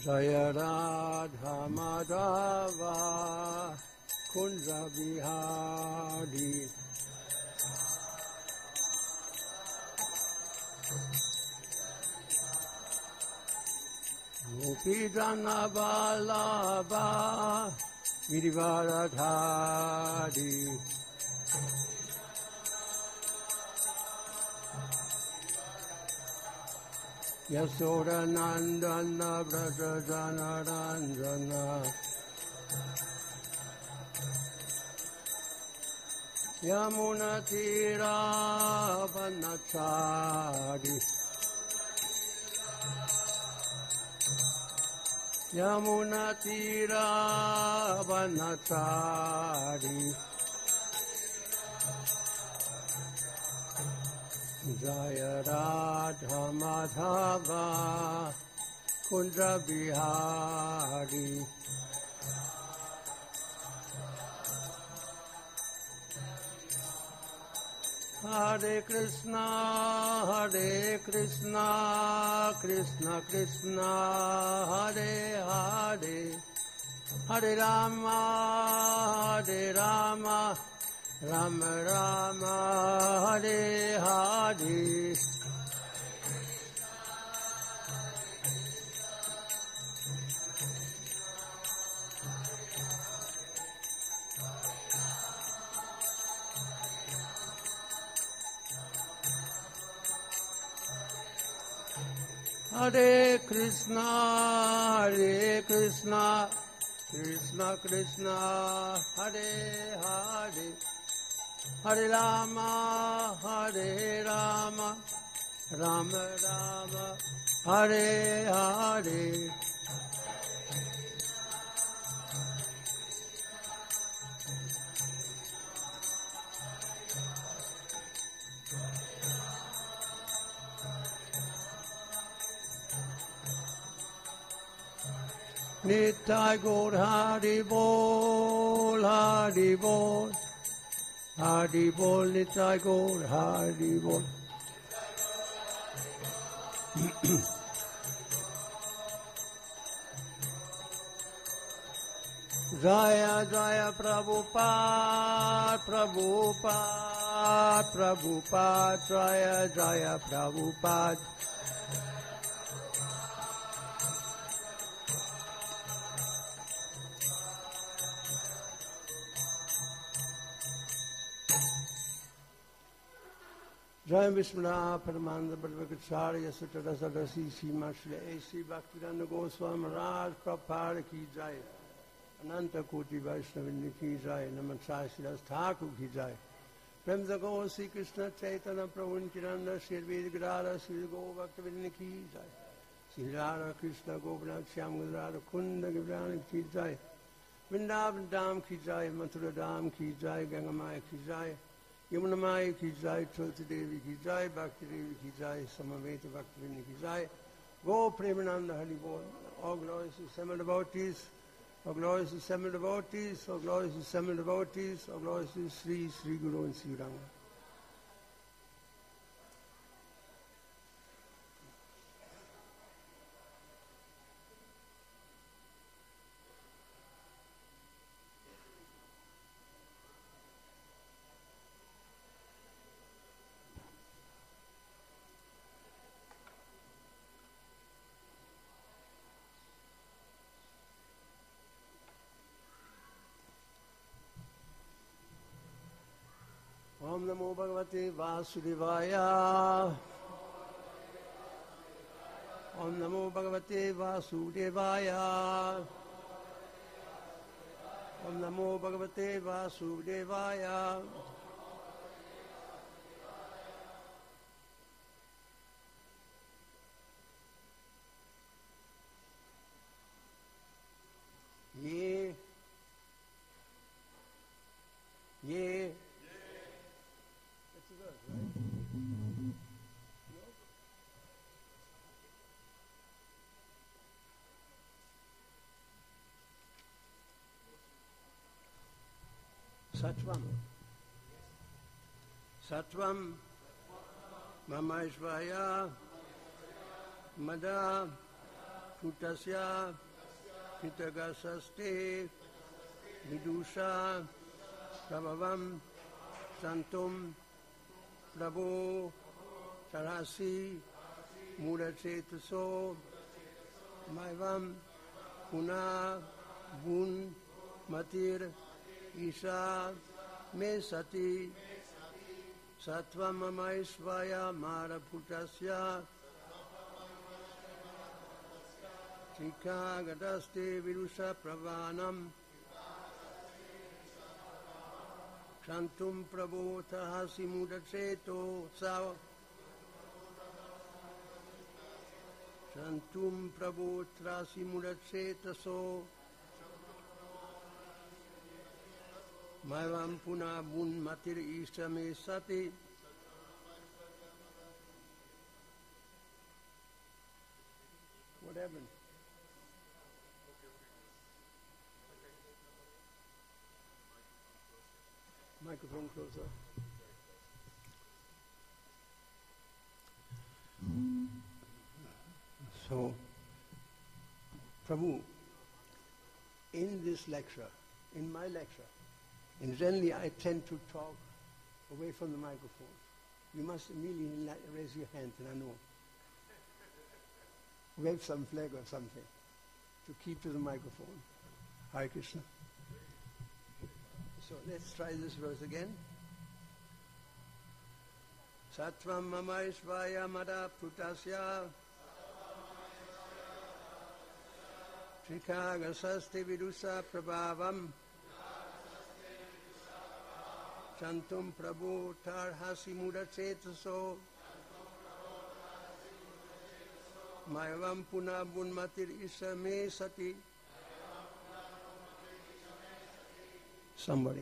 Jaya Radha Madhava Kunja Bihari Gopi Jana Vallabha Girivaradhari Yasoda Nandana Braja Jana Ranjana Yamuna Tira Vanachari Yamuna Tira Vanachari Jaya Radha Madhava Kunja Bihari Hare Krishna Krishna Krishna Hare Hare Hare Rama Rama Rama Hare Hare Hare Krishna Krishna Krishna Hare Hare Hare Rama Rama Rama Hare Hare Nitai Gaur Hari Bol Hari Bol Hari Bol Nitai Gaur Hari Bol Jaya Jaya Prabhupada Prabhupada Prabhupada Jaya Jaya Prabhupada Jai Vishwanath Paramananda Bhagavacharya Sutara Sadasi Sima Shri A.C. Bhaktivedanta Goswami Maharaj Prabhupada Ki Jai Ananta Koti Vaishnavini Ki Jai Namaskar Sridas Thakur Ki Jai Prem Jago Sri Krishna Chaitanya Prabhu Nityananda Shri Advaita Gadadhara Shri Gaur Bhaktivedanta Ki Jai Shri Radha Krishna Govardhana Shyam Gadadhara Kunda Gibrani Ki Jai Vrindavan Dham Ki Jai Mathura Dham Ki Jai Gangamaya Ki Jai Yamuna Maya Ki Jai, Tulsi Devi Ki Jai, Bhakti Devi Ki Jai, Samaveta Bhaktivinoda Ki Jai, Go Premananda Hari Bol, all glorious assembled devotees, all glorious assembled devotees, all glorious assembled devotees, all glorious Sri Guru and Sri Ranga. Om Namo Bhagavate Vasudevaya. Om Namo Bhagavate Vasudevaya. Om Namo Bhagavate Vasudevaya. Ye. Sattvam Mamaishvaya Mada Putasya Pitagasaste Vidusha Prabhavam Santum Prabhu Tarasi Mudachetaso Maivam Puna Bun Matir Isha Me Sati Sattvam Mamaishvaya Mara Putasya Chika Gadaste Virusha Pravanam Shantum Prabhu Tahasi Mudacheto Sao Shantum Prabhu Trasi Mudachetaso Maivam Puna Bun Matir Isha Me Sati What happened? Microphone closer. So, Prabhu, in this lecture, in my lecture, and generally I tend to talk away from the microphone. You must immediately raise your hand, and I know. Wave some flag or something to keep to the microphone. Hare Krishna. So let's try this verse again. Sattvam Mamaishvaya Mada Putasya Trikagasaste Vidusa Prabhavam Chantum Prabhu Tarhasi Mudachetaso Maivam Puna Bunmatir Isha Me Sati. Somebody.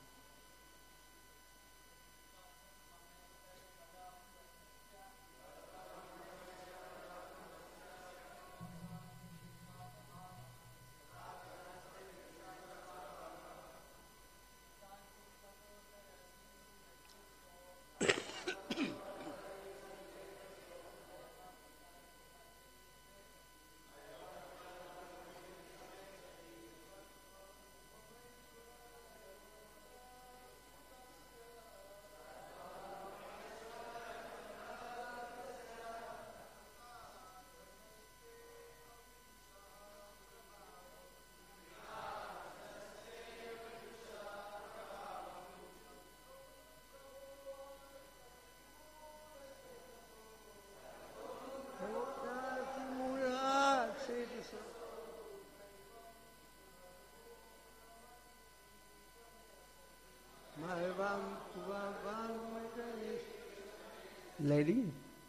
Lady?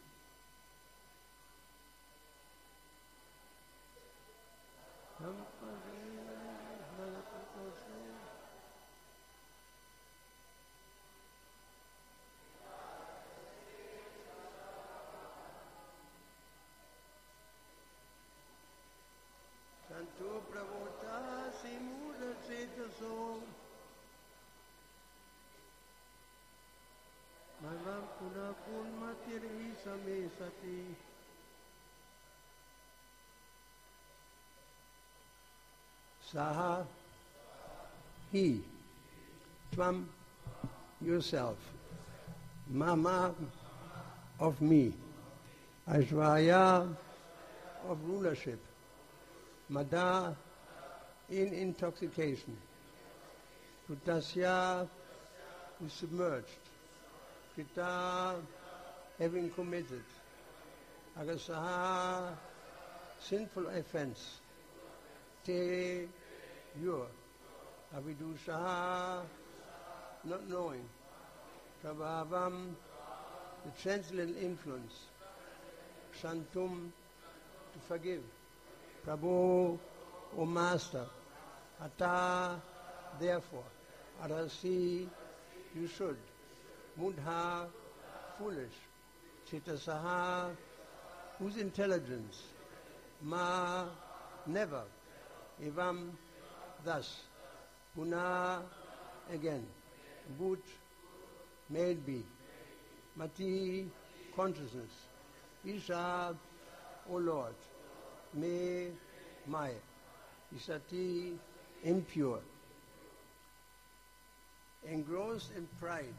Santo Pravota Simura Chetaso Maivam Puna Pun Matir Isha Me Sati. Saha, he, Tvam, yourself, Mama, of me, Aishvaya, of rulership, Mada, in intoxication, Putasya, is submerged, Krita, having committed, Agasaha, sinful offense, Te, your, Avidusha, not knowing, Prabhavam, the transcendental influence, Shantum, to forgive, Prabhu, O Master, Ata, therefore, Arasi, you should, Mudha, foolish, Chitasaha, whose intelligence, Ma, never, Evam, thus, Puna, again, Bhut, made be, Mati, consciousness, Isha, O Lord, me mai. Isati impure. Engrossed in pride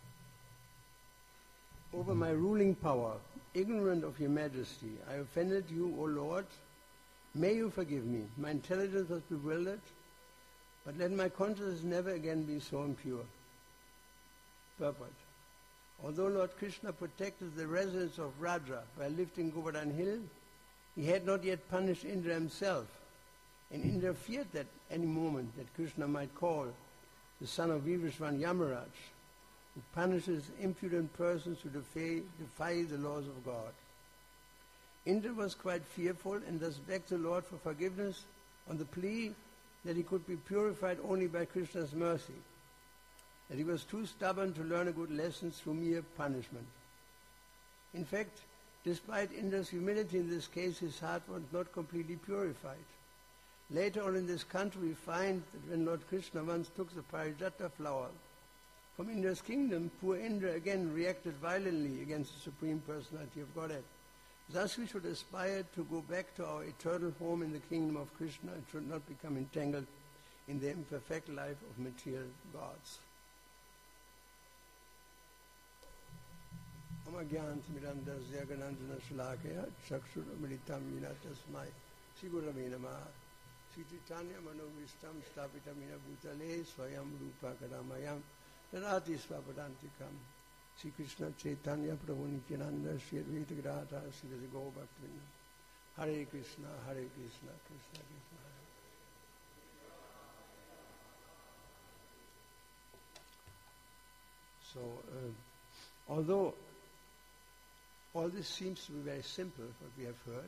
over my ruling power, ignorant of your majesty, I offended you, O Lord. May you forgive me. My intelligence was bewildered, but let my conscience never again be so impure. Purport. Although Lord Krishna protected the residents of Vraja by lifting Govardhan Hill, he had not yet punished Indra himself, and Indra feared that any moment that Krishna might call the son of Vivishwan Yamaraj, who punishes impudent persons who defy the laws of God. Indra was quite fearful and thus begged the Lord for forgiveness on the plea that he could be purified only by Krishna's mercy, that he was too stubborn to learn a good lesson through mere punishment. In fact, despite Indra's humility in this case, his heart was not completely purified. Later on in this country we find that when Lord Krishna once took the Parijata flower from Indra's kingdom, poor Indra again reacted violently against the Supreme Personality of Godhead. Thus we should aspire to go back to our eternal home in the kingdom of Krishna and should not become entangled in the imperfect life of material gods. Amagyantimirandasya Ganandana Shalakaya Chakshuramitam Yinatasmai Sigurame Namah Sri Chaitanya Manovistam Stapitamina Bhutale Swayam Rupa Kadamayam Tarati Swapadantikam Sri Krishna Chaitanya Prabhu Nityananda Sri Advaita Grata Sri Gaur Bhaktivinoda Hare Krishna Hare Krishna Krishna Krishna Hare. So although all this seems to be very simple, what we have heard,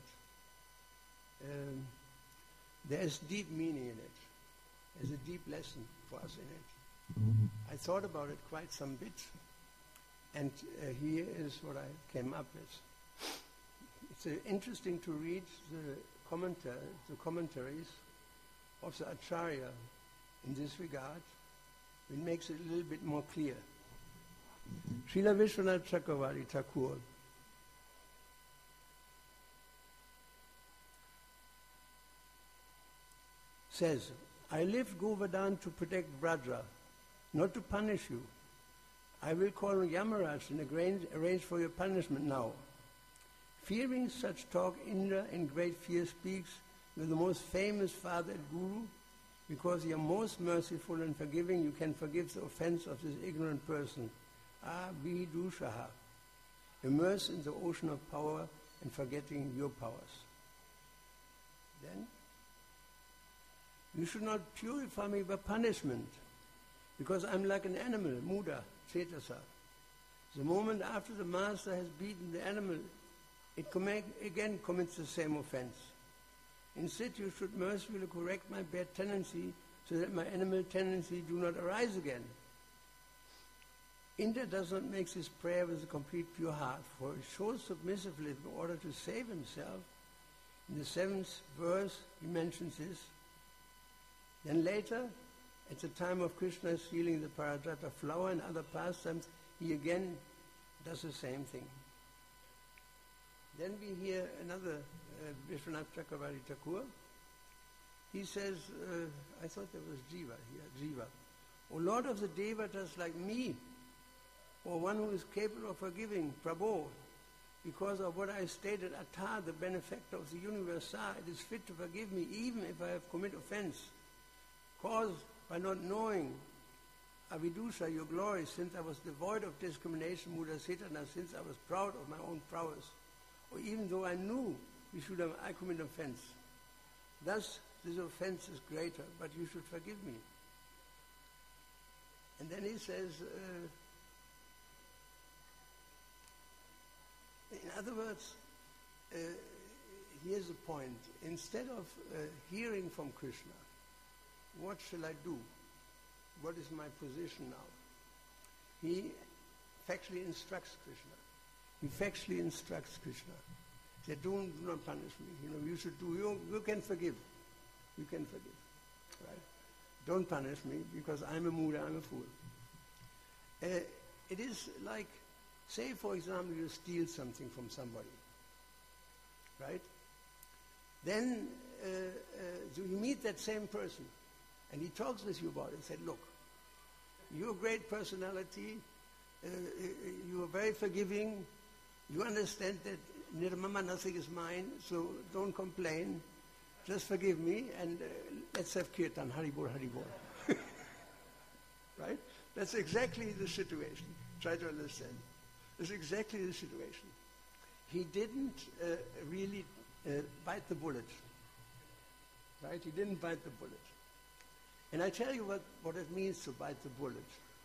there is deep meaning in it. There's a deep lesson for us in it. Mm-hmm. I thought about it quite some bit, and here is what I came up with. It's interesting to read the commentaries of the Acharya in this regard. It makes it a little bit more clear. Srila Vishwanath Chakravarti Thakur says, I lift Govardhan to protect Vraja, not to punish you. I will call Yamaraj and arrange for your punishment now. Fearing such talk, Indra in great fear speaks with the most famous father and guru, because you are most merciful and forgiving, you can forgive the offense of this ignorant person. Vidushaha, immersed in the ocean of power and forgetting your powers. Then, you should not purify me by punishment, because I'm like an animal, Muda, Chetasa. The moment after the master has beaten the animal, it again commits the same offense. Instead, you should mercifully correct my bad tendency so that my animal tendency do not arise again. Indra does not make this prayer with a complete pure heart, for he shows submissively in order to save himself. In the 7th verse, he mentions this. Then later, at the time of Krishna stealing the Parijata flower and other pastimes, he again does the same thing. Then we hear another Vishwanath Chakravarti Thakur. He says, I thought there was Jiva here, Jiva. O Lord of the Devatas like me, or one who is capable of forgiving, Prabhu, because of what I stated, Atta, the benefactor of the universe, it is fit to forgive me even if I have committed offense, caused by not knowing Avidusha, your glory, since I was devoid of discrimination, Mudasitana, since I was proud of my own prowess, or even though I knew I committed offense. Thus, this offense is greater, but you should forgive me. And then he says, in other words, here's the point. Instead of hearing from Krishna, what shall I do? What is my position now? He factually instructs Krishna. He factually instructs Krishna. He said, do not punish me. You should do, you can forgive. You can forgive. Right? Don't punish me because I'm a Muda, I'm a fool. It is like, say for example, you steal something from somebody. Right? Then so you meet that same person, and he talks with you about it and said, look, you're a great personality, you are very forgiving, you understand that Nirmama, nothing is mine, so don't complain, just forgive me, and let's have kirtan, Haribol, Haribol. Right? That's exactly the situation. Try to understand. That's exactly the situation. He didn't really bite the bullet. Right? He didn't bite the bullet. And I tell you what it means to bite the bullet.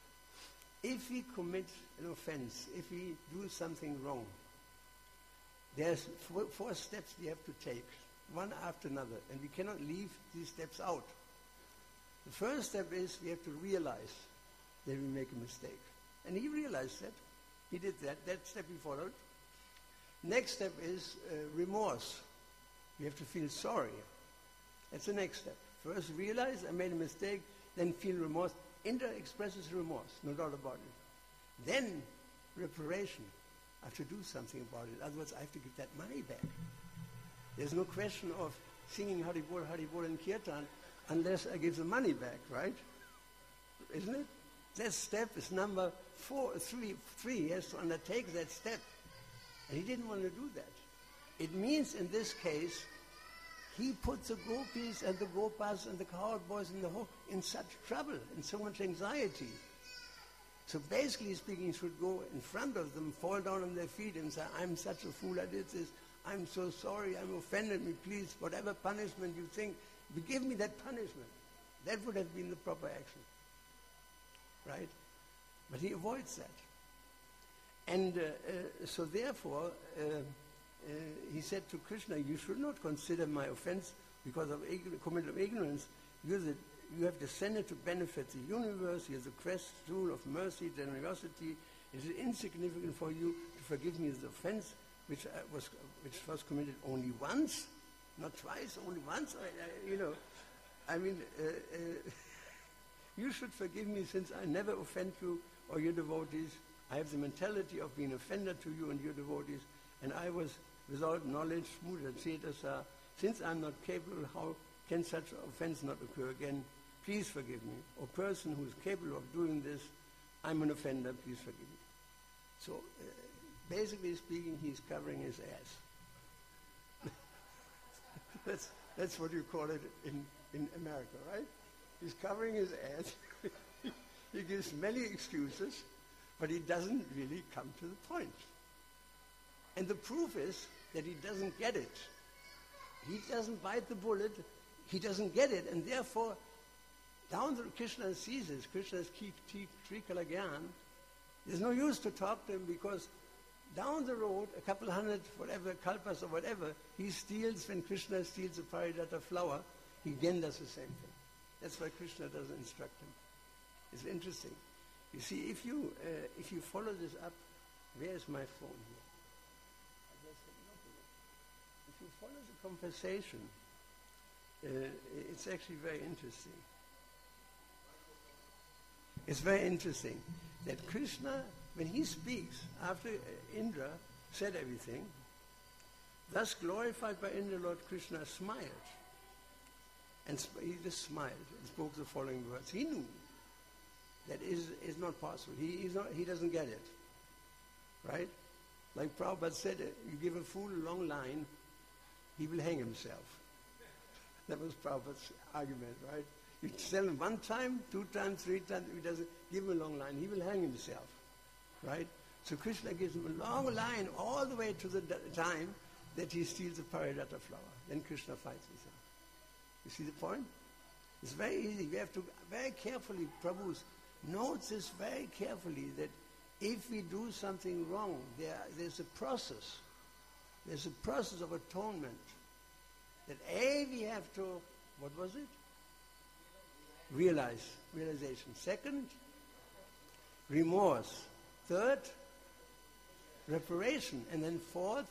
If we commit an offense, if we do something wrong, there's four steps we have to take, one after another, and we cannot leave these steps out. The first step is we have to realize that we make a mistake. And he realized that. He did that. That step he followed. Next step is remorse. We have to feel sorry. That's the next step. First realize I made a mistake, then feel remorse. Indra expresses remorse, no doubt about it. Then reparation. I have to do something about it. Otherwise, I have to give that money back. There's no question of singing Haribol, Haribol and Kirtan unless I give the money back, right? Isn't it? That step is number 3. He has to undertake that step. And he didn't want to do that. It means in this case, he put the gopis and the gopas and the cowherd boys in such trouble, in so much anxiety. So basically speaking, he should go in front of them, fall down on their feet and say, I'm such a fool, I did this. I'm so sorry, I'm offended me, please, whatever punishment you think, give me that punishment. That would have been the proper action. Right? But he avoids that. And so therefore, he said to Krishna, you should not consider my offense because of commitment of ignorance. You have descended to benefit the universe. He is a crest tool of mercy, generosity. It is insignificant for you to forgive me the offense which was committed only once, not twice, only once. You should forgive me since I never offend you or your devotees. I have the mentality of being offender to you and your devotees, and I was without knowledge, Mudha Cetasa. Since I'm not capable, how can such offense not occur again? Please forgive me. A person who is capable of doing this, I'm an offender, please forgive me. So, basically speaking, he's covering his ass. That's what you call it in America, right? He's covering his ass. He gives many excuses, but he doesn't really come to the point. And the proof is that he doesn't get it. He doesn't bite the bullet. He doesn't get it, and therefore, down the Krishna sees this. Krishna's Trikala Gyan. There's no use to talk to him because down the road, a couple hundred, whatever, kalpas or whatever, he steals, when Krishna steals a paridata flower, he again does the same thing. That's why Krishna doesn't instruct him. It's interesting. You see, if you follow this up, where's my phone here? If you follow the conversation, it's actually very interesting. It's very interesting that Krishna, when he speaks, after Indra said everything, thus glorified by Indra, Lord Krishna smiled. And he just smiled and spoke the following words. He knew that is not possible. He doesn't get it. Right? Like Prabhupada said, you give a fool a long line, he will hang himself. That was Prabhupada's argument, right? You tell him 1 time, 2 times, 3 times, he doesn't give him a long line, he will hang himself. Right? So Krishna gives him a long line all the way to the time that he steals a paridata flower. Then Krishna fights with him. You see the point? It's very easy. We have to very carefully, Prabhu notes this very carefully, that if we do something wrong, there's a process. There's a process of atonement. That we have to, what was it? Realization. Second, remorse. Third, reparation. And then fourth,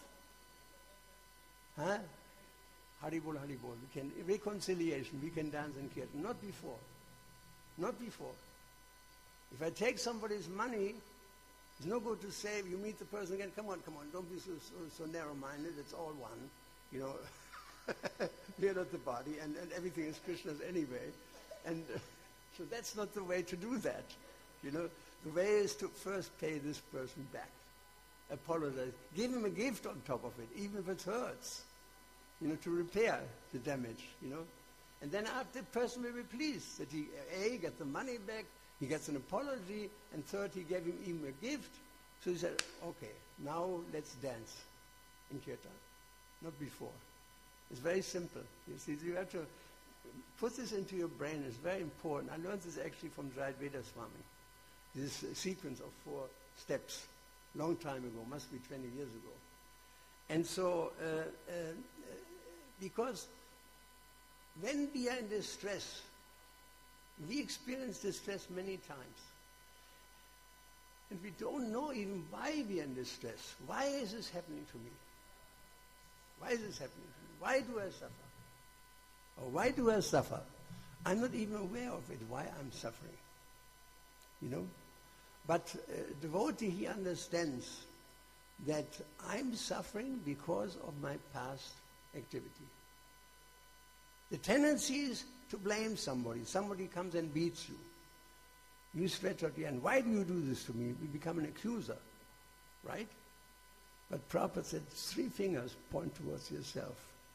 Haribol, Haribol. Reconciliation. We can dance and kirtan. Not before. Not before. If I take somebody's money, it's no good to say, you meet the person again, come on, don't be so narrow-minded, it's all one. We are not the body, and everything is Krishna's anyway. And so that's not the way to do that. You know, the way is to first pay this person back. Apologize. Give him a gift on top of it, even if it hurts. You know, to repair the damage, you know. And then after, the person will be pleased that he, A, got the money back, he gets an apology, and third, he gave him even a gift. So he said, okay, now let's dance in kirtan. Not before. It's very simple. You see, you have to put this into your brain. It's very important. I learned this actually from Jayadvaita Swami. This sequence of 4 steps, long time ago, must be 20 years ago. And so, because when we are in distress, we experience distress many times. And we don't know even why we are in distress. Why is this happening to me? Why is this happening to me? Why do I suffer? Or why do I suffer? I'm not even aware of it, why I'm suffering. You know? But devotee, he understands that I'm suffering because of my past activity. The tendency is to blame somebody. Somebody comes and beats you. You stretch out your hand. Why do you do this to me? We become an accuser, right? But Prabhupada said 3 fingers point towards yourself.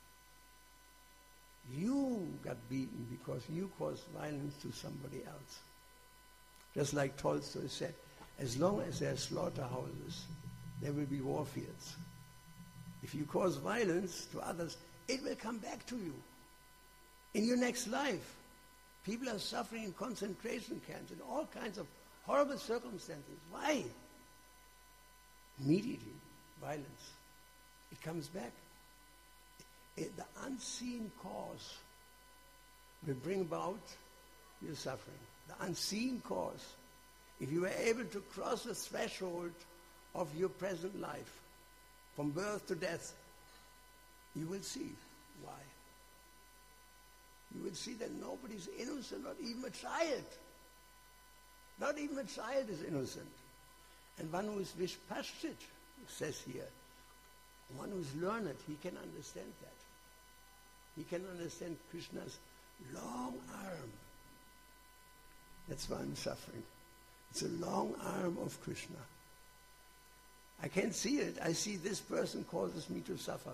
You got beaten because you caused violence to somebody else. Just like Tolstoy said, as long as there are slaughterhouses, there will be war fields. If you cause violence to others, it will come back to you. In your next life, people are suffering in concentration camps in all kinds of horrible circumstances. Why? Immediately, violence. It comes back. The unseen cause will bring about your suffering. The unseen cause. If you are able to cross the threshold of your present life, from birth to death, you will see why. You will see that nobody's innocent, not even a child. Not even a child is innocent. And one who is Vishpashchit, says here, one who is learned, he can understand that. He can understand Krishna's long arm. That's why I'm suffering. It's a long arm of Krishna. I can't see it. I see this person causes me to suffer.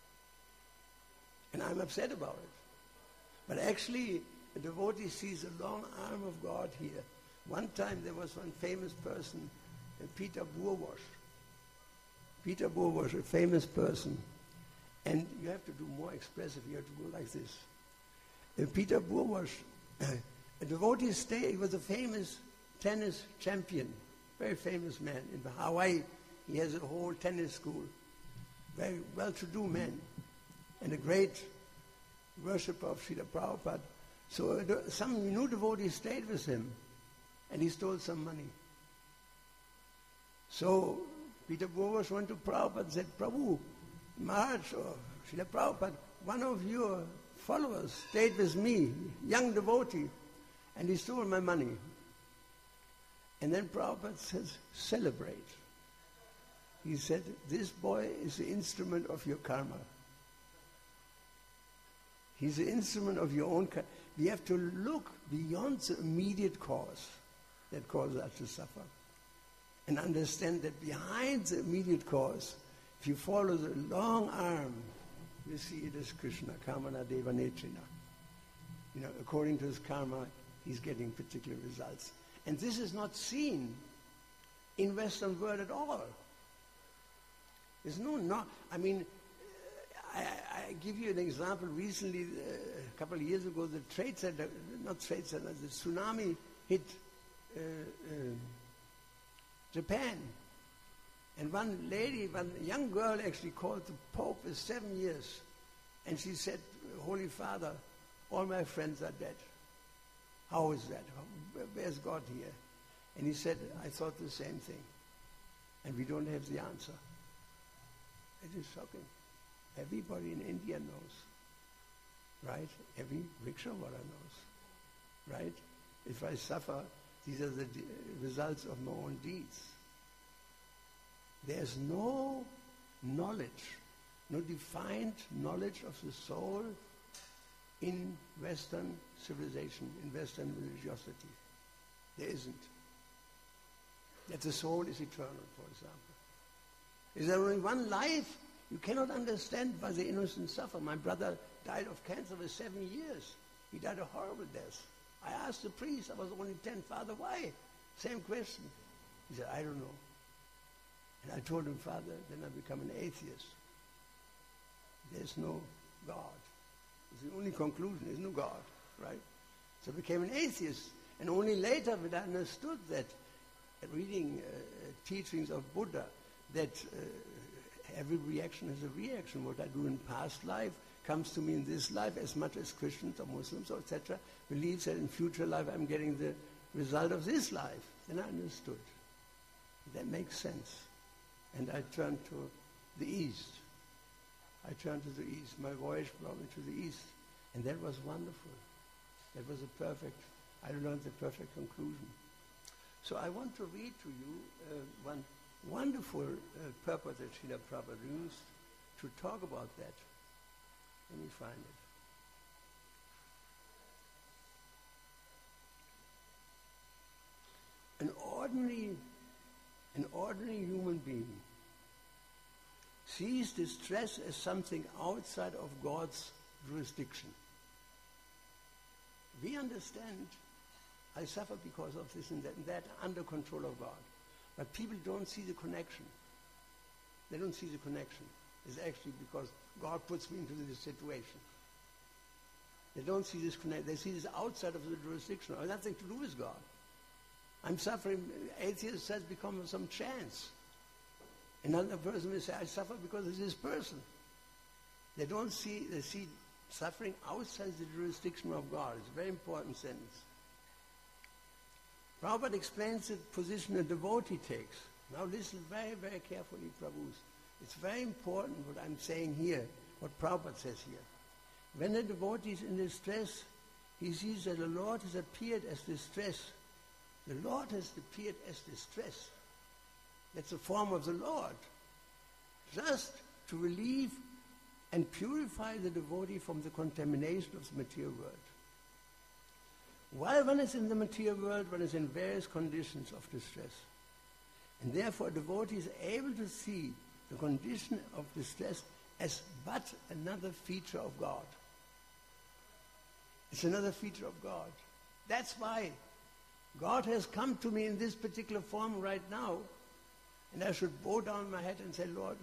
And I'm upset about it. But actually, a devotee sees a long arm of God here. One time there was one famous person, Peter Burwash. Peter Burwash, a famous person. And you have to do more expressive. You have to go like this. Peter Burwash, a devotee stayed. He was a famous tennis champion, very famous man in Hawaii. He has a whole tennis school. Very well-to-do man. And a great worshipper of Srila Prabhupada. So some new devotee stayed with him. And he stole some money. So Peter Burwash went to Prabhupada and said, Prabhu, Maharaj, or Srila Prabhupada, one of your followers stayed with me, young devotee, and he stole my money. And then Prabhupada says, celebrate. He said, this boy is the instrument of your karma. He's the instrument of your own karma. We have to look beyond the immediate cause that causes us to suffer. And understand that behind the immediate cause, if you follow the long arm, you see it is Krishna, Kamana Deva Netrina. You know, according to his karma, he's getting particular results. And this is not seen in Western world at all. There's I mean, I give you an example. Recently, a couple of years ago, the the tsunami hit Japan. And one young girl actually called the Pope with 7 years. And she said, Holy Father, all my friends are dead. How is that? Where's God here? And he said, I thought the same thing. And we don't have the answer. It is shocking. Everybody in India knows. Right? Every rickshaw-wala knows. Right? If I suffer, these are the results of my own deeds. There's no knowledge no defined knowledge of the soul in Western civilization, in Western religiosity. There isn't. That the soul is eternal, for example. Is there only one life? You cannot understand why the innocent suffer. My brother died of cancer with 7 years. He died a horrible death. I asked the priest, I was only 10, Father, why? Same question. He said, I don't know. And I told him, Father, then I become an atheist. There's no God. It's the only conclusion, there's no God, right? So I became an atheist. And only later when I understood that, reading teachings of Buddha, that every reaction has a reaction. What I do in past life comes to me in this life, as much as Christians or Muslims or etc. believes that in future life I'm getting the result of this life. Then I understood. That makes sense. And I turned to the East. I turned to the East. My voyage brought me to the East. And that was wonderful. That was I learned the perfect conclusion. So I want to read to you one wonderful purpose that Srila Prabhupada used to talk about that. Let me find it. An ordinary human being sees distress as something outside of God's jurisdiction. We understand I suffer because of this and that under control of God. But people don't see the connection. They don't see the connection. It's actually because God puts me into this situation. They don't see this connection. They see this outside of the jurisdiction. It has nothing to do with God. I'm suffering. Atheist has become some chance. Another person will say, I suffer because of this person. They see suffering outside the jurisdiction of God. It's a very important sentence. Prabhupada explains the position a devotee takes. Now listen very, very carefully, Prabhus. It's very important what I'm saying here, what Prabhupada says here. When a devotee is in distress, he sees that the Lord has appeared as distress. The Lord has appeared as distress. That's the form of the Lord. Just to relieve and purify the devotee from the contamination of the material world. While one is in the material world, one is in various conditions of distress. And therefore a devotee is able to see the condition of distress as but another feature of God. It's another feature of God. That's why God has come to me in this particular form right now, and I should bow down my head and say, Lord,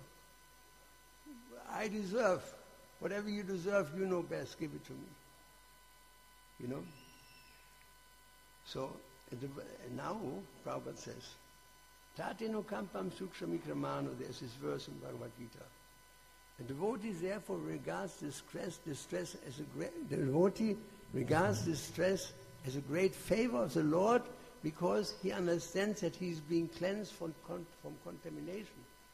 I deserve. Whatever you deserve, you know best. Give it to me. You know? So, now, Prabhupada says, Tateno kampam sukshamikrmano, there's this verse in Bhagavad Gita. The devotee therefore regards distress as a great favor of the Lord, because he understands that he is being cleansed from contamination.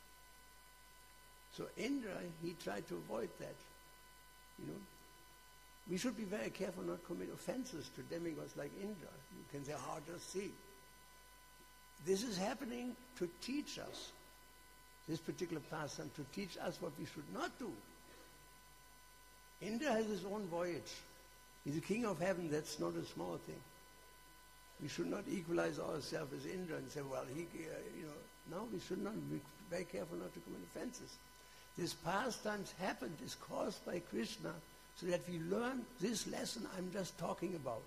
So Indra, he tried to avoid that. You know, we should be very careful not to commit offenses to demigods like Indra. You can say, just see. This is happening to teach us, this particular pastime, to teach us what we should not do. Indra has his own voyage. He's the king of heaven. That's not a small thing. We should not equalize ourselves as Indra and say, well, no, we should not. Be very careful not to commit offenses. This pastimes happened is caused by Krishna, so that we learn this lesson I'm just talking about.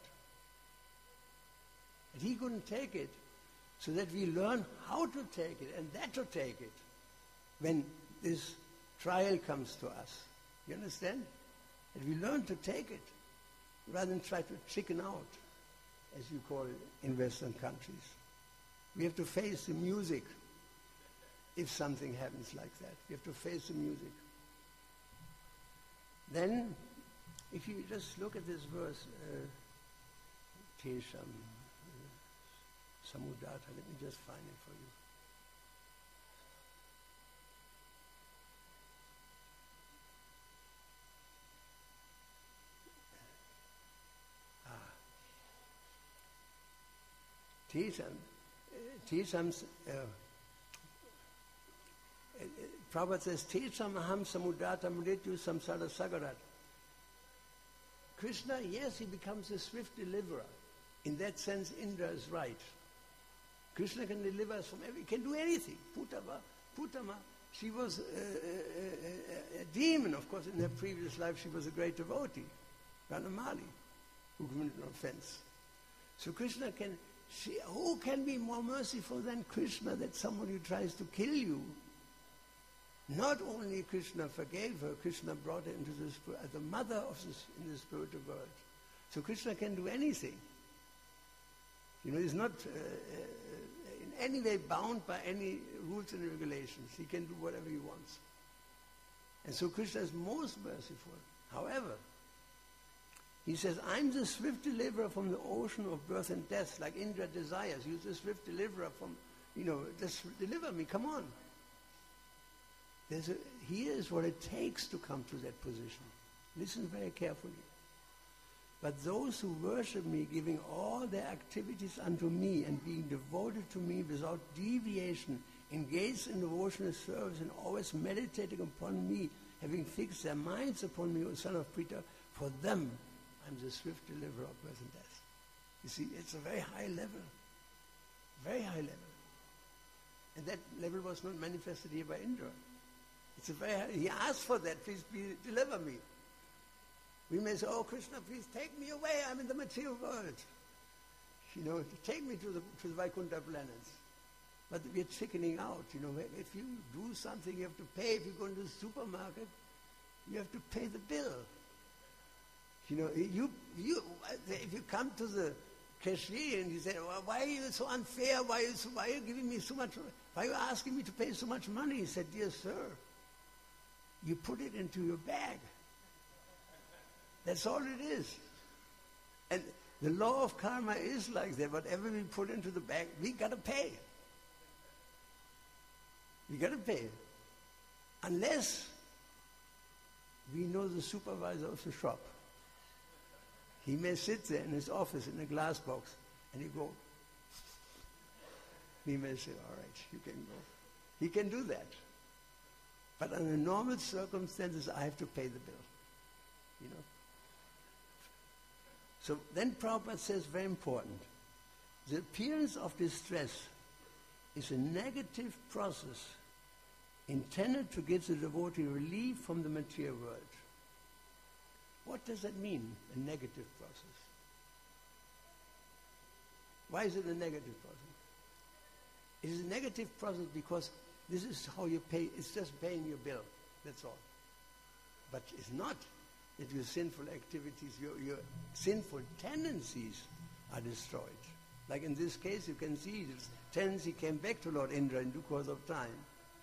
And he couldn't take it, so that we learn how to take it and that to take it when this trial comes to us. You understand? That we learn to take it rather than try to chicken out, as you call it in Western countries. We have to face the music if something happens like that. We have to face the music. Then, if you just look at this verse, Tesham Samudata, let me just find it for you. Prabhupada says, Techam aham samudata mritu samsara sagarat. Krishna, yes, he becomes a swift deliverer. In that sense, Indra is right. Krishna can deliver us from he can do anything. Putama, she was a demon, of course. In her previous life, she was a great devotee, Ranamali, who committed an offense. So Krishna who can be more merciful than Krishna, that someone who tries to kill you? Not only Krishna forgave her, Krishna brought her into the mother in the spiritual world. So Krishna can do anything. He's not in any way bound by any rules and regulations. He can do whatever he wants. And so Krishna is most merciful. However, he says, I'm the swift deliverer from the ocean of birth and death, like Indra desires. You're the swift deliverer from, just deliver me, come on. Here is what it takes to come to that position. Listen very carefully. But those who worship me, giving all their activities unto me and being devoted to me without deviation, engaged in devotional service and always meditating upon me, having fixed their minds upon me, O son of Pritha, for them I'm the swift deliverer of birth and death. You see, it's a very high level. Very high level. And that level was not manifested here by Indra. It's a very high, he asked for that, please deliver me. We may say, oh, Krishna, please take me away. I'm in the material world. Take me to the Vaikuntha planets. But we're chickening out. If you do something, you have to pay. If you go into the supermarket, you have to pay the bill. If you come to the cashier and you say, well, why are you so unfair? Why are you giving me so much? Why are you asking me to pay so much money? He said, dear sir, you put it into your bag. That's all it is. And the law of karma is like that. Whatever we put into the bag, we got to pay. We got to pay. Unless we know the supervisor of the shop. He may sit there in his office in a glass box and he go. He may say, all right, you can go. He can do that. But under normal circumstances, I have to pay the bill. So then Prabhupada says, very important, the appearance of distress is a negative process intended to give the devotee relief from the material world. What does that mean, a negative process? Why is it a negative process? It is a negative process because this is how you pay, it's just paying your bill, that's all. But it's not that your sinful activities, your sinful tendencies are destroyed. Like in this case, you can see this tendency came back to Lord Indra in due course of time.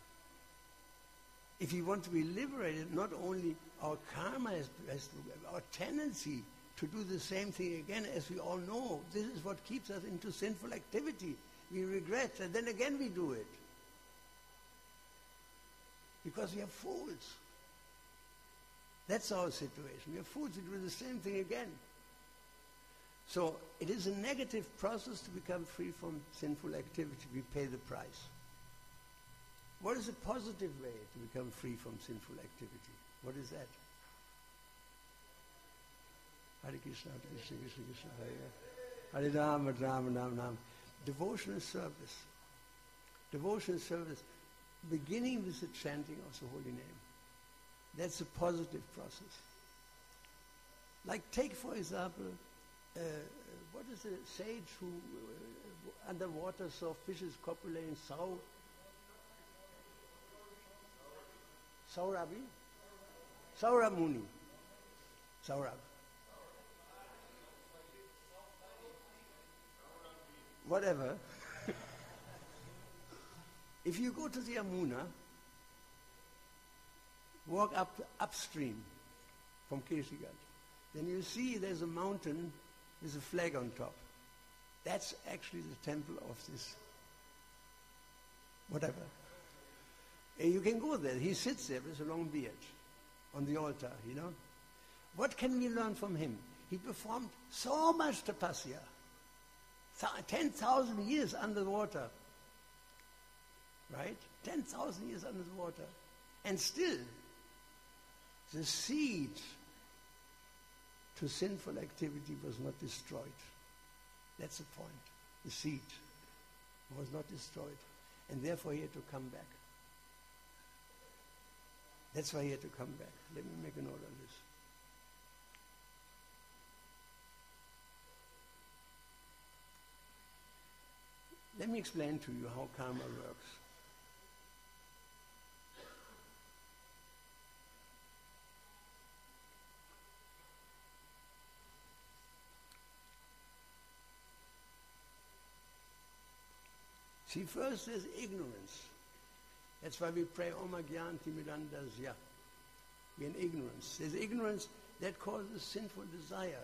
If you want to be liberated, not only our karma has to, our tendency to do the same thing again, as we all know, this is what keeps us into sinful activity. We regret, and then again we do it. Because we are fools. That's our situation. We are fools. We do the same thing again. So it is a negative process to become free from sinful activity. We pay the price. What is a positive way to become free from sinful activity? What is that? Hare Krishna, Krishna Krishna, Krishna Hare Hare. Hare Rama, Rama, Rama, Rama. Devotional service. Devotional service, beginning with the chanting of the holy name. That's a positive process. Like take, for example, what is the sage who underwater saw fishes copulating? Saurabi? Sauramuni. Saurab. Whatever. If you go to the Yamuna, walk upstream from Keshigat, then you see there's a mountain with a flag on top. That's actually the temple of this whatever. And you can go there. He sits there with a long beard on the altar, What can we learn from him? He performed so much tapasya. 10,000 years under the water. Right? 10,000 years under the water. And still, the seed to sinful activity was not destroyed. That's the point. The seed was not destroyed. And therefore he had to come back. That's why he had to come back. Let me make a note on this. Let me explain to you how karma works. See, first there's ignorance. That's why we pray, Om Agyanti Midandasya. We're in ignorance. There's ignorance that causes sinful desire.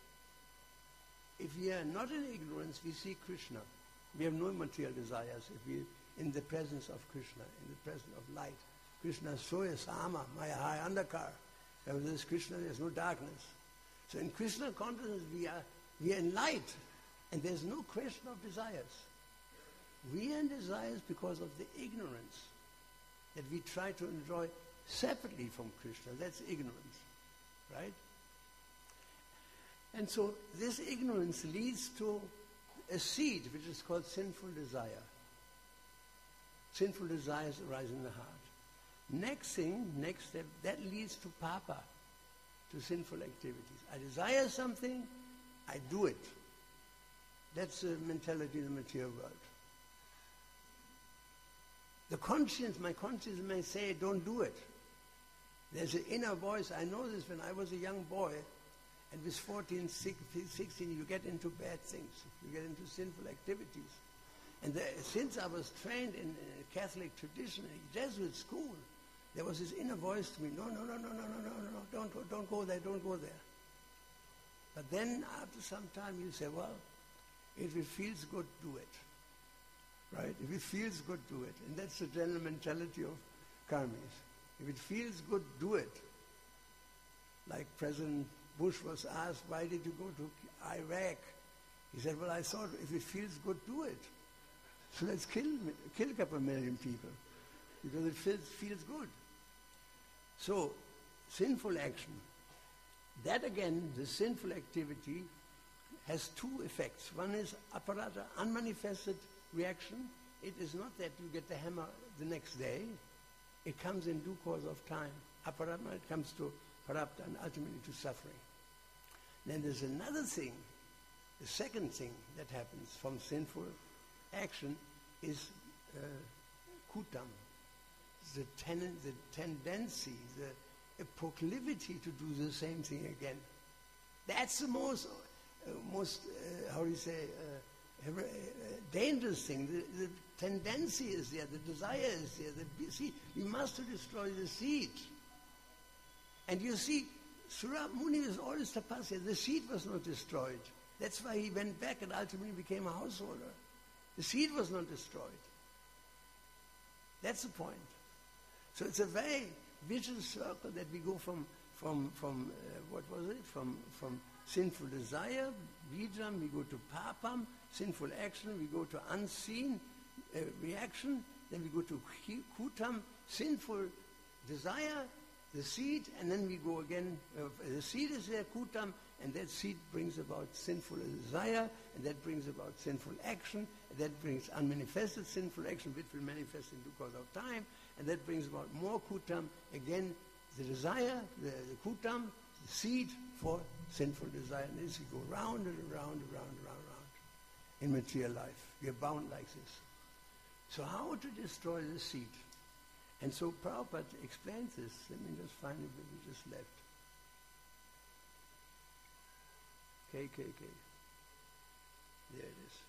If we are not in ignorance, we see Krishna. We have no material desires if we in the presence of Krishna, in the presence of light. Krishna is Soya Sama, my high undercar. Where there is Krishna, there's no darkness. So in Krishna consciousness, we are in light, and there's no question of desires. We are in desires because of the ignorance that we try to enjoy separately from Krishna. That's ignorance, right? And so this ignorance leads to a seed which is called sinful desire. Sinful desires arise in the heart. Next step, that leads to papa, to sinful activities. I desire something, I do it. That's the mentality in the material world. My conscience may say, don't do it. There's an inner voice. I know this when I was a young boy, and with 14, 16, you get into bad things. You get into sinful activities. And since I was trained in a Catholic tradition, in a Jesuit school, there was this inner voice to me, no, don't go there. But then after some time you say, well, if it feels good, do it. Right? If it feels good, do it. And that's the general mentality of karmis. If it feels good, do it. Like President Bush was asked, why did you go to Iraq? He said, well, I thought if it feels good, do it. So let's kill a couple million people because it feels good. So, sinful action. That again, the sinful activity has two effects. One is aparata, unmanifested reaction. It is not that you get the hammer the next day. It comes in due course of time. Aparata, it comes to parapta and ultimately to suffering. Then there's another thing, the second thing that happens from sinful action is kutam, the tendency, the proclivity to do the same thing again. That's the most dangerous thing. The tendency is there, the desire is there. See, we must destroy the seed. And you see, Surya Muni is always tapasya. The seed was not destroyed. That's why he went back and ultimately became a householder. The seed was not destroyed. That's the point. So it's a very vicious circle that we go from sinful desire, vijam, we go to papam, sinful action, we go to unseen reaction, then we go to kutam, sinful desire, the seed, and then we go again, the seed is there, kutam, and that seed brings about sinful desire, and that brings about sinful action, and that brings unmanifested sinful action, which will manifest in due course of time, and that brings about more kutam, again, the desire, the kutam, the seed for sinful desire. And this we go round and around in material life. We are bound like this. So how to destroy the seed? And so Prabhupada explains this. Let me just find it where we just left. KKK. There it is.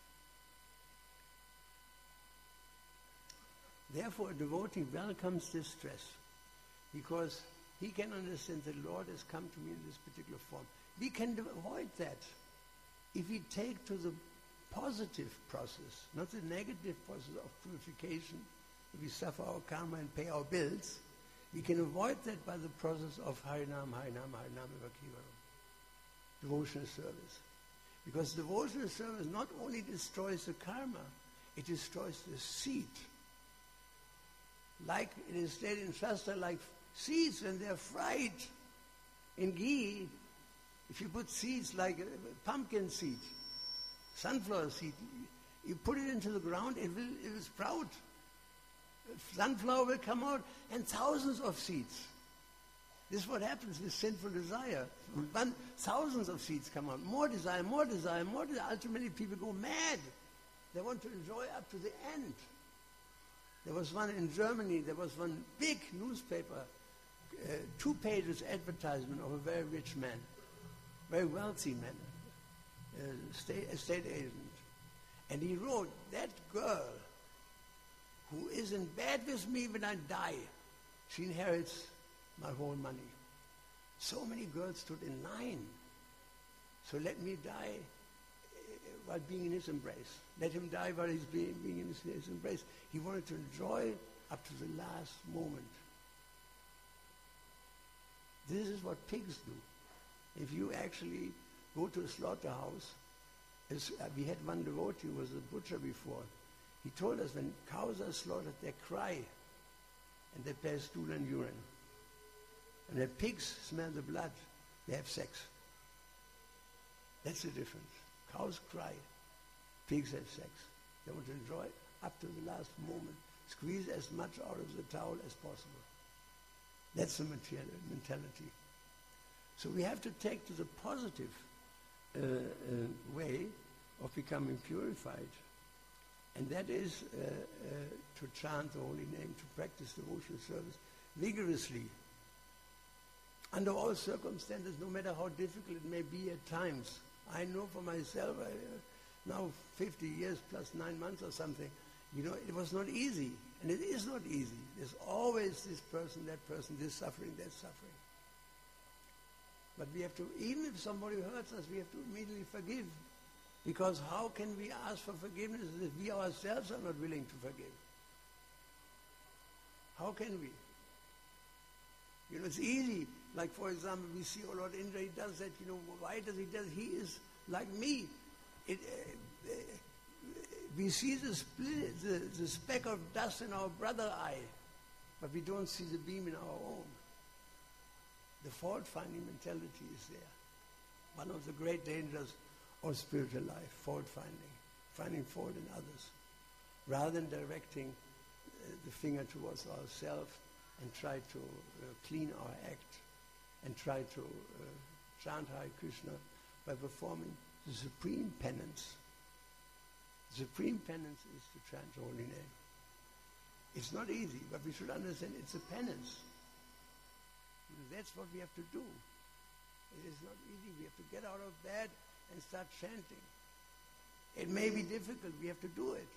Therefore, a devotee welcomes distress because he can understand the Lord has come to me in this particular form. We can avoid that if we take to the positive process, not the negative process of purification. If we suffer our karma and pay our bills, we can avoid that by the process of Harinam, Harinam, Harinam, Evakivaram. Devotional service. Because devotional service not only destroys the karma, it destroys the seed. like it is stated in Shastra, like seeds when they are fried in ghee. If you put seeds like a pumpkin seed, sunflower seed, you put it into the ground, it will sprout. Sunflower will come out, and thousands of seeds. This is what happens with sinful desire. Thousands of seeds come out. More desire, more desire, more desire. Ultimately, people go mad. They want to enjoy up to the end. There was one in Germany, there was one big newspaper, 2 pages advertisement of a very rich man, very wealthy man, estate agent. And he wrote, that girl who is in bed with me when I die, she inherits my whole money. So many girls stood in line. So let me die while being in his embrace. Let him die while he's being in his embrace. He wanted to enjoy up to the last moment. This is what pigs do. If you actually go to a slaughterhouse, we had one devotee who was a butcher before. He told us when cows are slaughtered, they cry and they pass stool and urine. And when pigs smell the blood, they have sex. That's the difference. Cows cry, pigs have sex. They want to enjoy up to the last moment. Squeeze as much out of the towel as possible. That's the mentality. So we have to take to the positive way of becoming purified. And that is to chant the holy name, to practice devotional service vigorously. Under all circumstances, no matter how difficult it may be at times. I know for myself, now 50 years plus 9 months or something, it was not easy. And it is not easy. There's always this person, this suffering, that suffering. But we have to, even if somebody hurts us, we have to immediately forgive. Because how can we ask for forgiveness if we ourselves are not willing to forgive? How can we? It's easy. Like, for example, we see, oh Lord Indra, he does that. Why does he do that? He is like me. We see the speck of dust in our brother eye, but we don't see the beam in our own. The fault-finding mentality is there. One of the great dangers of spiritual life, fault-finding, finding fault in others, rather than directing the finger towards ourselves and try to clean our act and try to chant Hare Krishna by performing the supreme penance. Supreme penance is to chant the holy name. It's not easy, but we should understand it's a penance. That's what we have to do. It is not easy. We have to get out of bed and start chanting. It may be difficult. We have to do it.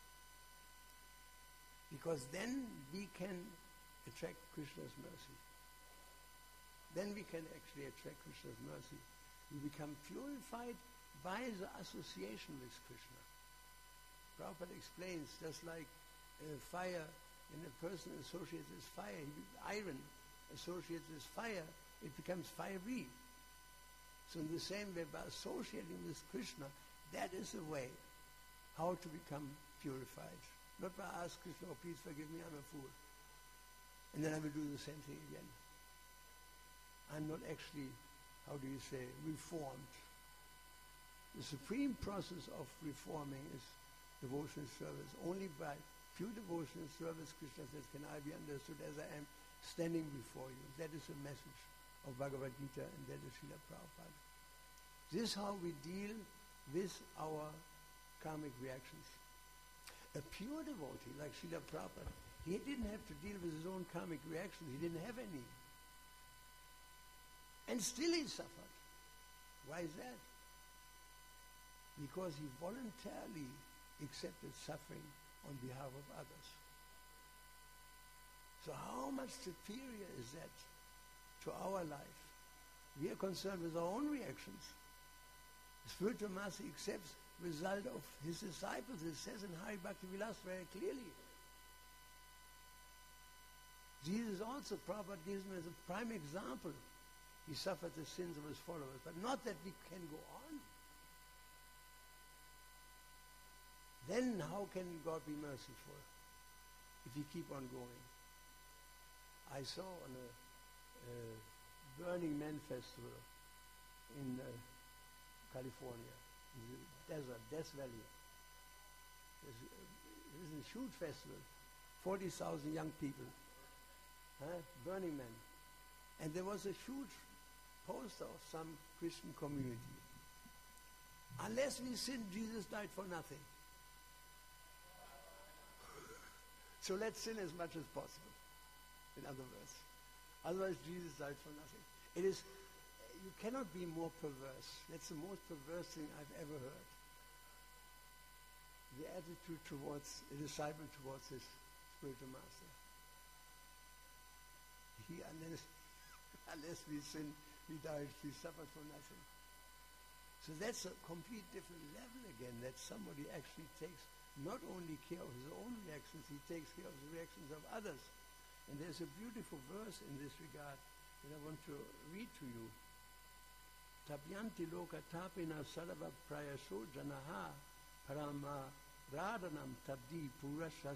Because then we can attract Krishna's mercy. Then we can actually attract Krishna's mercy. We become purified by the association with Krishna. Prabhupada explains, just like fire, when a person associates with fire, iron associates with fire, it becomes fiery. So in the same way, by associating with Krishna, that is the way how to become purified. Not by asking Krishna, oh please forgive me, I'm a fool. And then I will do the same thing again. I'm not actually, reformed. The supreme process of reforming is devotional service. Only by pure devotional service, Krishna says, can I be understood as I am standing before you. That is the message of Bhagavad Gita, and that is Srila Prabhupada. This is how we deal with our karmic reactions. A pure devotee like Srila Prabhupada, he didn't have to deal with his own karmic reactions. He didn't have any. And still he suffered. Why is that? Because he voluntarily accepted suffering on behalf of others. So how much superior is that to our life? We are concerned with our own reactions. Spiritual Master accepts the result of his disciples. It says in Hari Bhakti Vilas very clearly. Jesus also, Prabhupada gives him as a prime example. He suffered the sins of his followers, but not that we can go on. Then how can God be merciful if we keep on going? I saw on a Burning Man festival in California, in the desert, Death Valley. This is a huge festival, 40,000 young people, Burning Man. And there was a huge poster of some Christian community. Unless we sin, Jesus died for nothing. So let's sin as much as possible, in other words. Otherwise, Jesus died for nothing. It is, you cannot be more perverse. That's the most perverse thing I've ever heard. The attitude towards a disciple, towards his spiritual master. Unless we sin, he died, he suffered for nothing. So that's a complete different level again, that somebody actually takes not only care of his own reactions, he takes care of the reactions of others. And there's a beautiful verse in this regard that I want to read to you. Tapyanti loka tapina sarava prayasho janaha parama radhanam tabdi purushas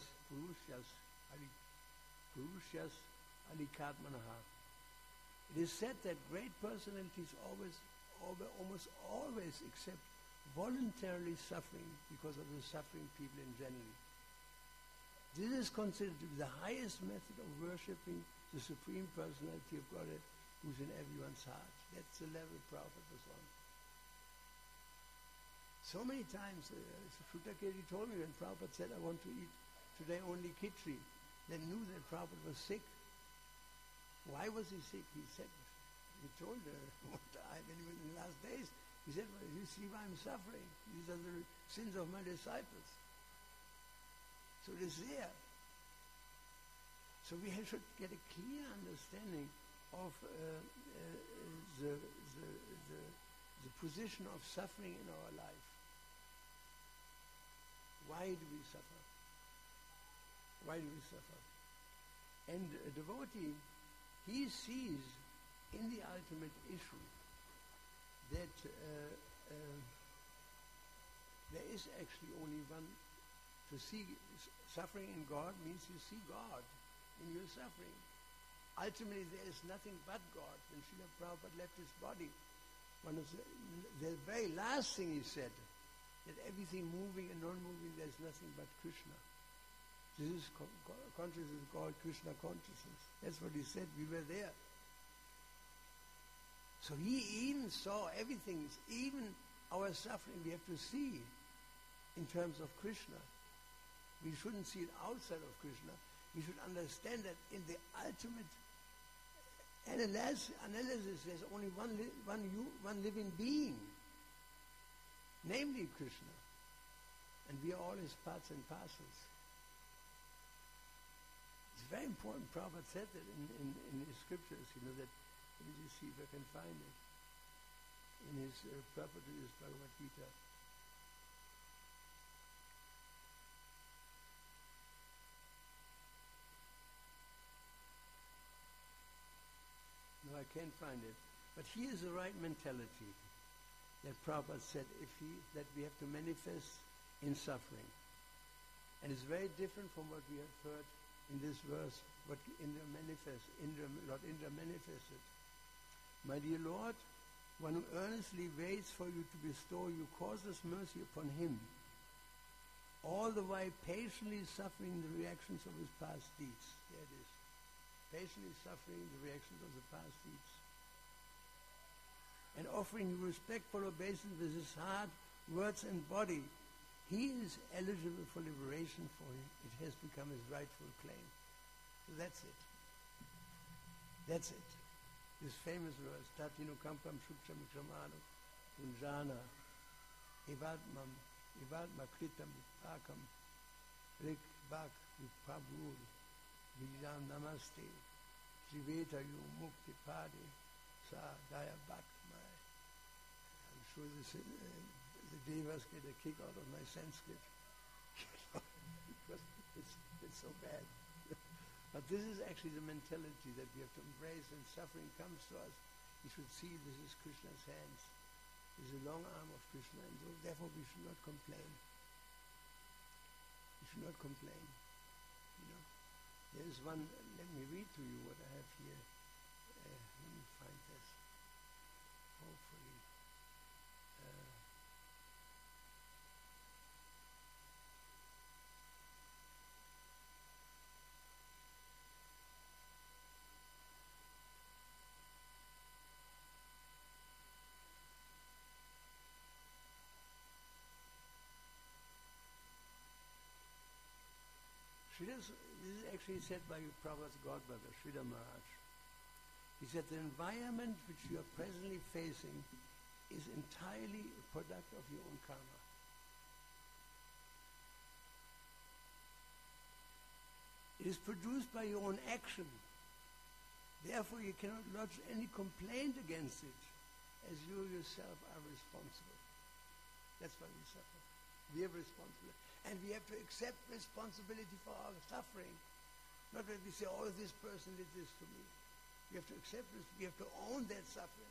alikatmanaha. It is said that great personalities almost always accept voluntarily suffering because of the suffering people in general. This is considered to be the highest method of worshipping the Supreme Personality of Godhead who's in everyone's heart. That's the level Prabhupada was on. So many times, Shutakiri told me when Prabhupada said, I want to eat today only khichdi, then knew that Prabhupada was sick. Why was he sick? He said, he told her one time when he was in the last days, he said, well, you see why I'm suffering. These are the sins of my disciples. So it is there. So we should get a clear understanding of the position of suffering in our life. Why do we suffer? Why do we suffer? And a devotee, he sees in the ultimate issue that there is actually only one. To see suffering in God means you see God in your suffering. Ultimately, there is nothing but God. When Srila Prabhupada left his body, one of the very last thing he said, that everything moving and non-moving, there is nothing but Krishna. This is consciousness called Krishna consciousness. That's what he said. We were there. So he even saw everything, even our suffering, we have to see in terms of Krishna. We shouldn't see it outside of Krishna. We should understand that in the ultimate analysis, there's only one living being, namely Krishna. And we are all his parts and parcels. It's very important. Prabhupada said that in his scriptures, that, let me just see if I can find it, in his purport to his Bhagavad Gita. No, I can't find it. But here's the right mentality that Prabhupada said, that we have to manifest in suffering. And it's very different from what we have heard in this verse, what Lord Indra manifested. My dear Lord, one who earnestly waits for you to bestow you causeless mercy upon him, all the while patiently suffering the reactions of his past deeds. There it is. Patiently suffering the reactions of the past deeds. And offering you respectful obeisance with his heart, words and body, he is eligible for liberation, for it has become his rightful claim. So that's it. That's it. This famous verse, Tatino Kampam Shuksham Kshamano Punjana Ivadma Kritam Pakam Rik Bak Vipabur Vijam Namaste Jiveta Yu Mukti Padi Sa Daya Bak. I'm sure the Devas get a kick out of my Sanskrit because it's so bad. But this is actually the mentality that we have to embrace when suffering comes to us. We should see this is Krishna's hands. This is a long arm of Krishna, and so therefore we should not complain. We should not complain. There is one, let me read to you what I have here. Let me find this. Hopefully. This is actually said by Prabhupada's godbrother, Sridhar Maharaj. He said, the environment which you are presently facing is entirely a product of your own karma. It is produced by your own action. Therefore, you cannot lodge any complaint against it, as you yourself are responsible. That's why we suffer. We are responsible. And we have to accept responsibility for our suffering. Not that we say, oh, this person did this to me. We have to accept this. We have to own that suffering.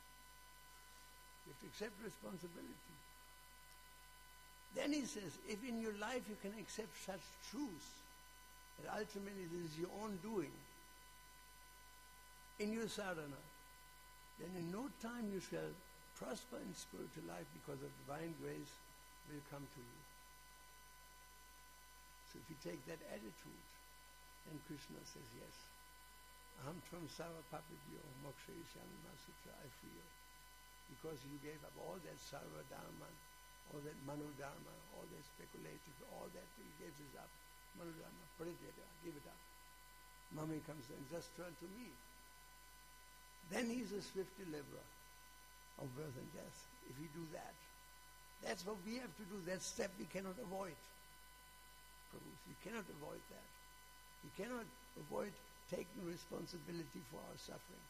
We have to accept responsibility. Then he says, if in your life you can accept such truths, that ultimately this is your own doing, in your sadhana, then in no time you shall prosper in spiritual life because of divine grace will come to you. So if you take that attitude, then Krishna says, yes, aham tvam sarva papibhyo moksha ishyami masutra, I free you. Because you gave up all that sarva dharma, all that manu dharma, all that speculative, all that, you gave this up. Manu dharma, parityaga, give it up. Mami comes and just turn to me. Then he's a swift deliverer of birth and death, if you do that. That's what we have to do. That step we cannot avoid. We cannot avoid that. We cannot avoid taking responsibility for our suffering.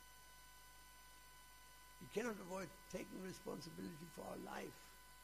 We cannot avoid taking responsibility for our life.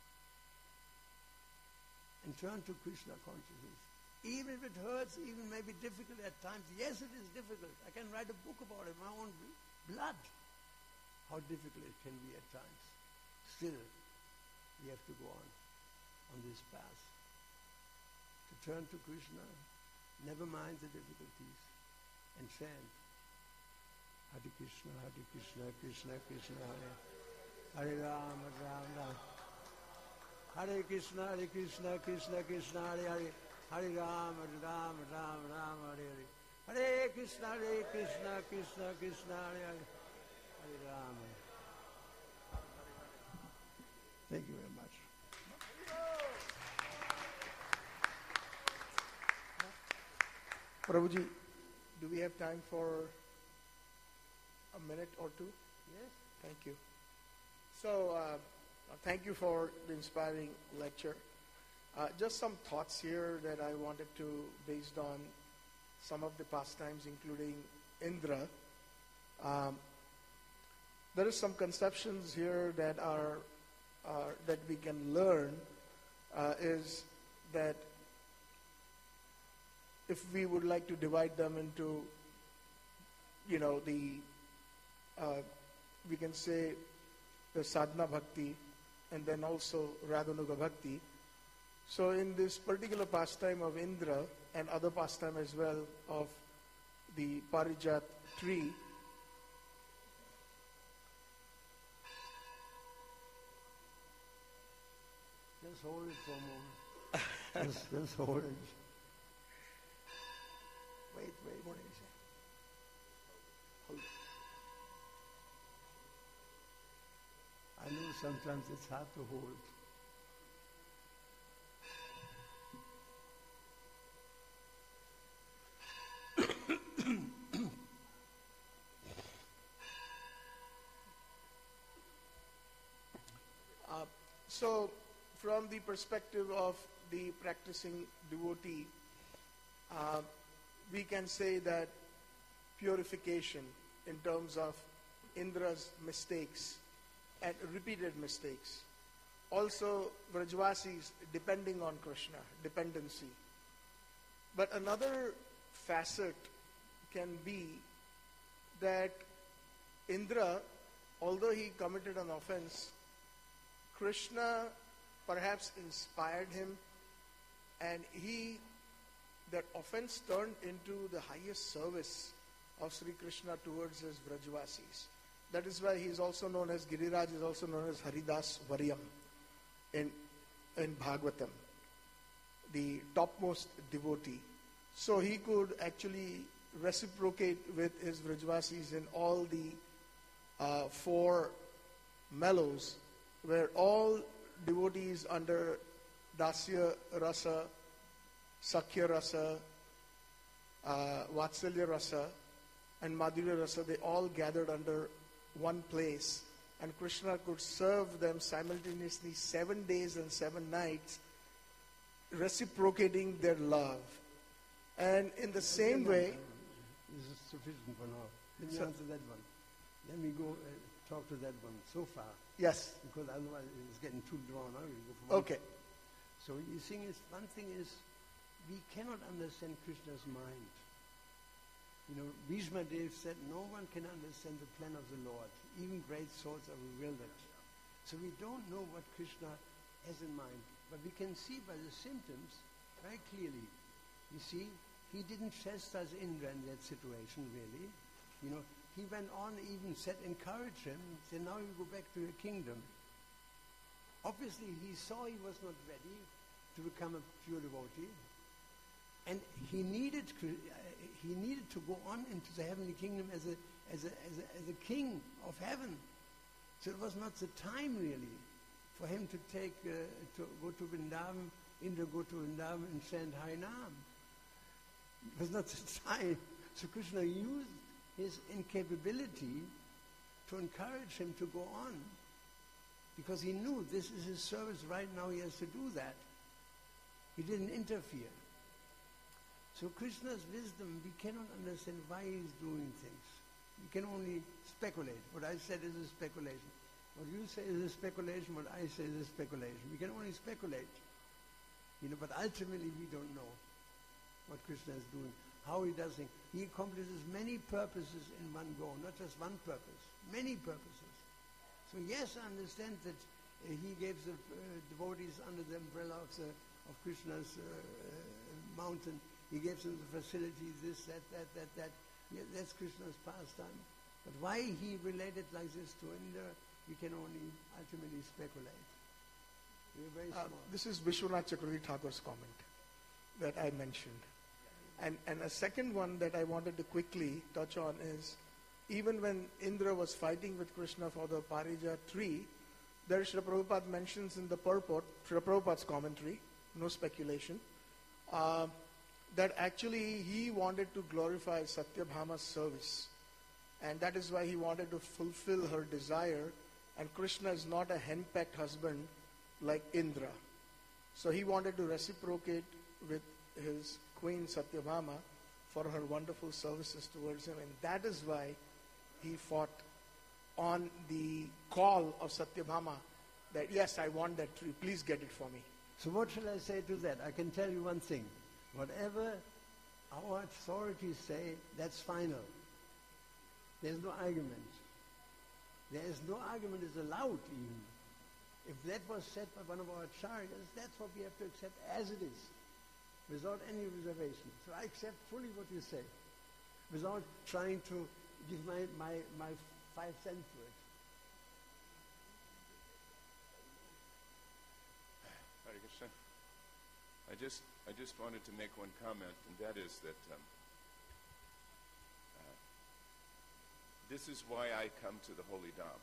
And turn to Krishna consciousness. Even if it hurts, even may be difficult at times. Yes, it is difficult. I can write a book about it, my own blood. How difficult it can be at times. Still, we have to go on this path. To turn to Krishna, never mind the difficulties, and chant Hare Krishna, Krishna Krishna, Hare Rama, Rama Rama. Hare Krishna, Krishna Krishna, Hare Hare. Hare Rama, Rama Rama, Rama Hare Hare. Hare Krishna, Krishna Krishna, Hare Hare. Hare Rama. Thank you very much. Prabhuji, do we have time for a minute or two? Yes. Thank you. So, thank you for the inspiring lecture. Just some thoughts here that I wanted to, based on some of the pastimes, including Indra. There are some conceptions here that are that we can learn. Is that if we would like to divide them into, the we can say the sadhana bhakti and then also Radhanuga bhakti. So in this particular pastime of Indra and other pastime as well of the Parijat tree, just hold it for a moment. just hold it. Wait. Hold. I know sometimes it's hard to hold. So from the perspective of the practicing devotee, we can say that purification in terms of Indra's mistakes and repeated mistakes. Also, Vrajvasis depending on Krishna, dependency. But another facet can be that Indra, although he committed an offense, Krishna perhaps inspired him and he that offense turned into the highest service of Sri Krishna towards his Vrajvasis. That is why he is also known as Giriraj, is also known as Haridas Varyam in Bhagavatam, the topmost devotee. So he could actually reciprocate with his Vrajvasis in all the 4 mellows, where all devotees under Dasya Rasa, Sakhya Rasa, Vatsalya Rasa, and Madhurya Rasa, they all gathered under one place, and Krishna could serve them simultaneously 7 days and 7 nights, reciprocating their love. And in the same way, this is sufficient for now. Let me answer that one. Let me go talk to that one so far, yes, because otherwise it's getting too drawn out. We'll go for one. okay, So you see, one thing is, we cannot understand Krishna's mind. You know, Bhishma Dev said, no one can understand the plan of the Lord. Even great souls are bewildered. So we don't know what Krishna has in mind. But we can see by the symptoms very clearly. You see, he didn't chastise Indra in that situation, really. You know, he went on, even said, encourage him, said, now you go back to your kingdom. Obviously, he saw he was not ready to become a pure devotee. And he needed to go on into the heavenly kingdom as a king of heaven. So it was not the time, really, for him to go to Vrindavan, Indra go to Vrindavan and chant Harinam. It was not the time. So Krishna used his incapability to encourage him to go on, because he knew this is his service right now, he has to do that. He didn't interfere. So Krishna's wisdom, we cannot understand why he's doing things. We can only speculate. What I said is a speculation. What you say is a speculation. What I say is a speculation. We can only speculate. You know, but ultimately we don't know what Krishna is doing, how he does things. He accomplishes many purposes in one go, not just one purpose, many purposes. So yes, I understand that he gave the devotees under the umbrella of Krishna's mountain. He gave them the facilities, this, that. Yeah, that's Krishna's pastime. But why he related like this to Indra, we can only ultimately speculate. We're very small. this is Vishwanath Chakravarti Thakur's comment that I mentioned. And a second one that I wanted to quickly touch on is, even when Indra was fighting with Krishna for the Parijat tree, there Srila Prabhupada mentions in the purport, Srila Prabhupada's commentary, no speculation, that actually he wanted to glorify Satyabhama's service. And that is why he wanted to fulfill her desire. And Krishna is not a henpecked husband like Indra. So he wanted to reciprocate with his queen Satyabhama for her wonderful services towards him. And that is why he fought on the call of Satyabhama that, yes, I want that tree, please get it for me. So what shall I say to that? I can tell you one thing. Whatever our authorities say, that's final. There's no argument. There is no argument is allowed even. If that was said by one of our acharyas, that's what we have to accept as it is, without any reservation. So I accept fully what you say, without trying to give my 5 cents to it. Hare Krishna. I just wanted to make one comment, and that is that this is why I come to the Holy Dham.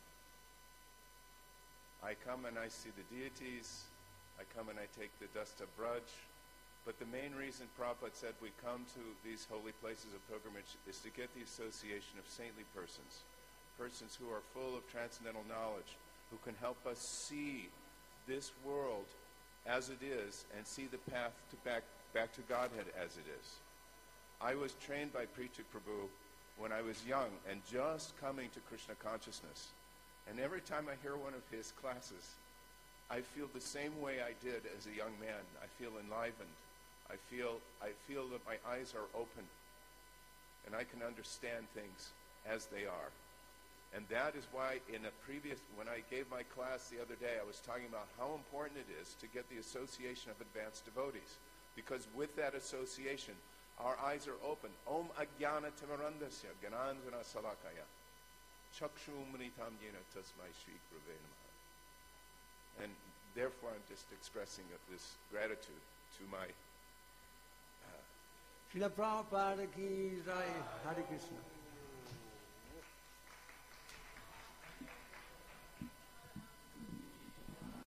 I come and I see the deities. I come and I take the Dasta Braj. But the main reason Prabhupada said we come to these holy places of pilgrimage is to get the association of saintly persons, persons who are full of transcendental knowledge, who can help us see this world as it is and see the path to back to Godhead as it is. I was trained by Preethi Prabhu when I was young and just coming to Krishna consciousness. And every time I hear one of his classes, I feel the same way I did as a young man. I feel enlivened. I feel that my eyes are open and I can understand things as they are. And that is why when I gave my class the other day, I was talking about how important it is to get the association of advanced devotees. Because with that association, our eyes are open. Om Ajnana Timarandasya Gyananjana Salakaya Chakshumritam Yena Tasmai Shri Gurave Namaha. And therefore I'm just expressing this gratitude to my Srila Prabhupada ki jai. Hare Krishna.